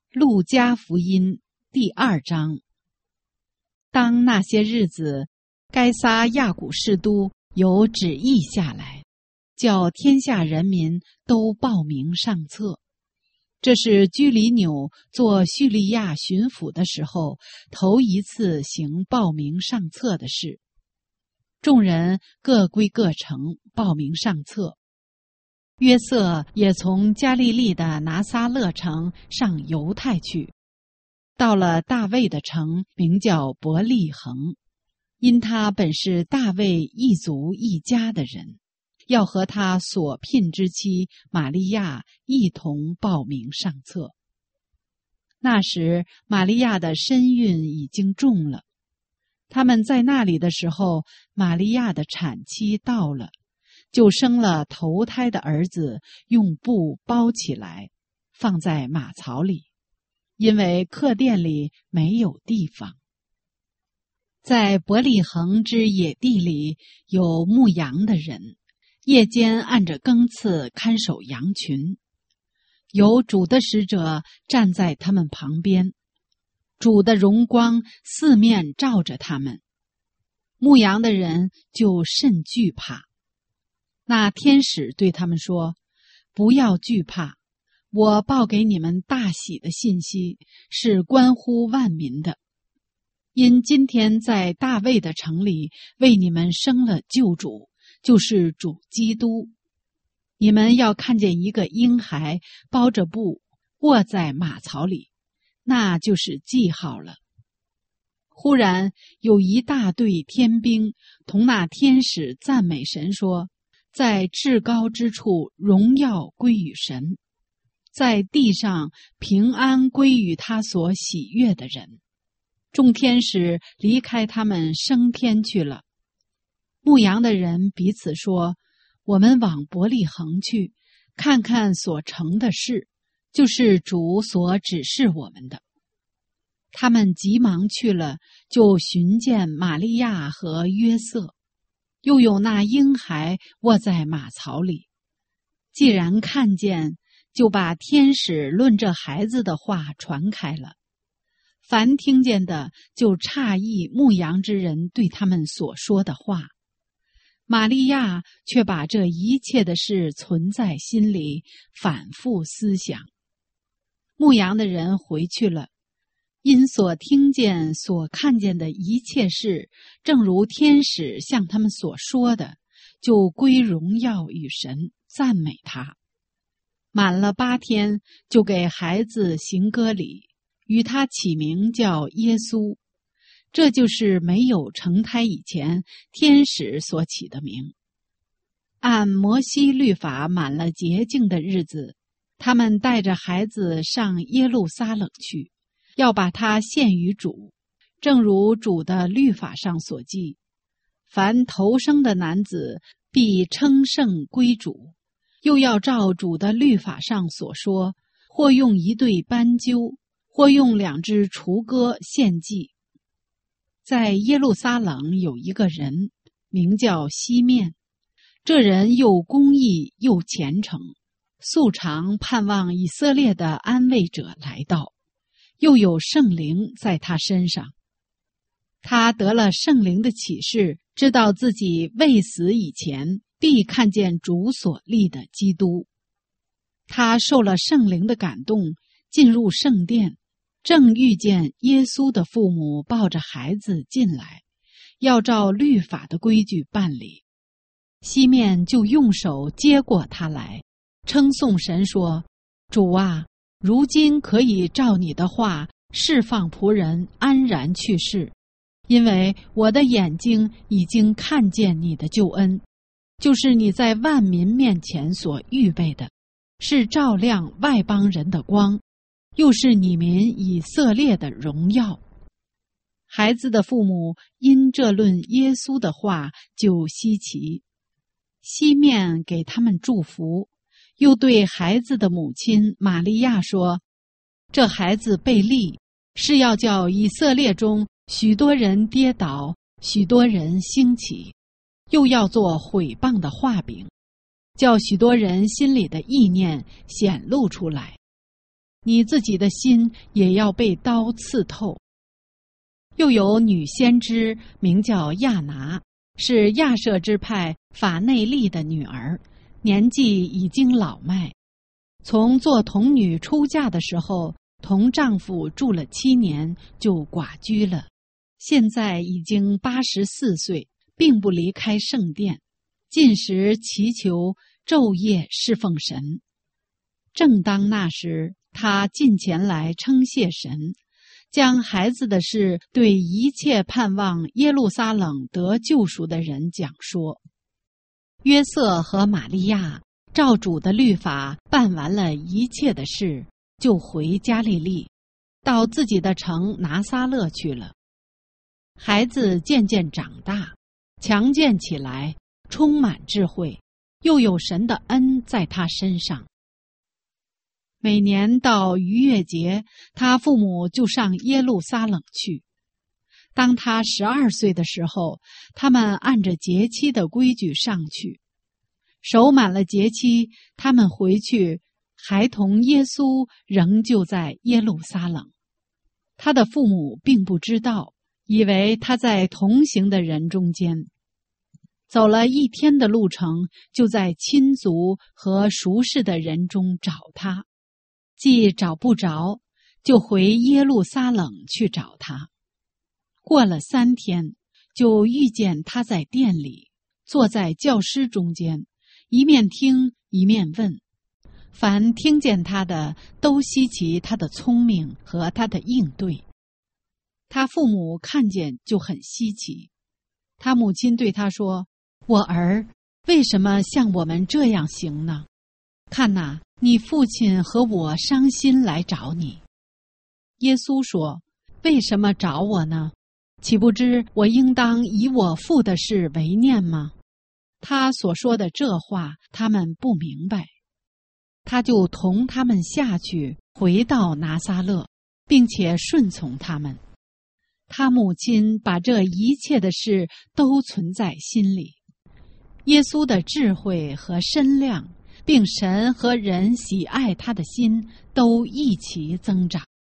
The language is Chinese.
路加福音第2章。当那些日子，该撒亚古士都有旨意下来，叫天下人民都报名上册。这是居里纽做叙利亚巡抚的时候头一次行报名上册的事。众人各归各城报名上册。约瑟也从加利利的拿撒勒城上犹太去，到了大卫的城，名叫伯利恒，因他本是大卫一族一家的人，要和他所聘之妻玛利亚一同报名上册。那时玛利亚的身孕已经重了，他们在那里的时候，玛利亚的产期到了，就生了头胎的儿子，用布包起来，放在马槽里，因为客店里没有地方。在伯利恒之野地里有牧羊的人，夜间按着更次看守羊群，有主的使者站在他们旁边，主的荣光四面照着他们，牧羊的人就甚惧怕。那天使对他们说：不要惧怕，我报给你们大喜的信息，是关乎万民的。因今天在大卫的城里为你们生了救主，就是主基督。你们要看见一个婴孩包着布卧在马槽里，那就是记号了。忽然有一大队天兵同那天使赞美神说：在至高之处荣耀归于神，在地上平安归于他所喜悦的人。众天使离开他们升天去了。牧羊的人彼此说：我们往伯利恒去，看看所成的事，就是主所指示我们的。他们急忙去了，就寻见玛利亚和约瑟，又有那婴孩卧在马槽里。既然看见，就把天使论这孩子的话传开了。凡听见的就诧异牧羊之人对他们所说的话。玛利亚却把这一切的事存在心里，反复思想。牧羊的人回去了，因所听见所看见的一切事，正如天使向他们所说的，就归荣耀与神，赞美他。满了8天，就给孩子行割礼，与他起名叫耶稣。这就是没有成胎以前天使所起的名。按摩西律法满了洁净的日子，他们带着孩子上耶路撒冷去，要把他献于主，正如主的律法上所记：凡头生的男子必称圣归主。又要照主的律法上所说，或用1对斑鸠，或用2只雏鸽献祭。在耶路撒冷有一个人，名叫西面，这人又公义又虔诚，素常盼望以色列的安慰者来到，又有圣灵在他身上。他得了圣灵的启示，知道自己未死以前必看见主所立的基督。他受了圣灵的感动，进入圣殿，正遇见耶稣的父母抱着孩子进来，要照律法的规矩办理。西面就用手接过他来，称颂神说：主啊，如今可以照你的话释放仆人安然去世，因为我的眼睛已经看见你的救恩，就是你在万民面前所预备的，是照亮外邦人的光，又是你民以色列的荣耀。孩子的父母因这论耶稣的话就稀奇。西面给他们祝福，又对孩子的母亲玛利亚说：这孩子被立，是要叫以色列中许多人跌倒，许多人兴起，又要做毁谤的画饼，叫许多人心里的意念显露出来。 你自己的心也要被刀刺透。又有女先知名叫亚拿，是亚舍支派法内利的女儿，年纪已经老迈，从做童女出嫁的时候同丈夫住了7年，就寡居了。现在已经84岁，并不离开圣殿，禁食祈求，昼夜侍奉神。正当那时，她近前来称谢神，将孩子的事对一切盼望耶路撒冷得救赎的人讲说。约瑟和玛利亚照主的律法办完了一切的事，就回加利利，到自己的城拿撒勒去了。孩子渐渐长大，强健起来，充满智慧，又有神的恩在他身上。每年到逾越节，他父母就上耶路撒冷去。当他12岁的时候，他们按着节期的规矩上去。守满了节期，他们回去，孩童耶稣仍旧在耶路撒冷。他的父母并不知道，以为他在同行的人中间。走了1天的路程，就在亲族和熟识的人中找他。既找不着，就回耶路撒冷去找他。过了3天，就遇见他在殿里，坐在教师中间，一面听一面问。凡听见他的，都稀奇他的聪明和他的应对。他父母看见就很稀奇。他母亲对他说：“我儿，为什么像我们这样行呢？看哪，你父亲和我伤心来找你。”耶稣说：“为什么找我呢？岂不知我应当以我父的事为念吗？”他所说的这话，他们不明白。他就同他们下去，回到拿撒勒，并且顺从他们。他母亲把这一切的事都存在心里。耶稣的智慧和身量，并神和人喜爱他的心，都一起增长。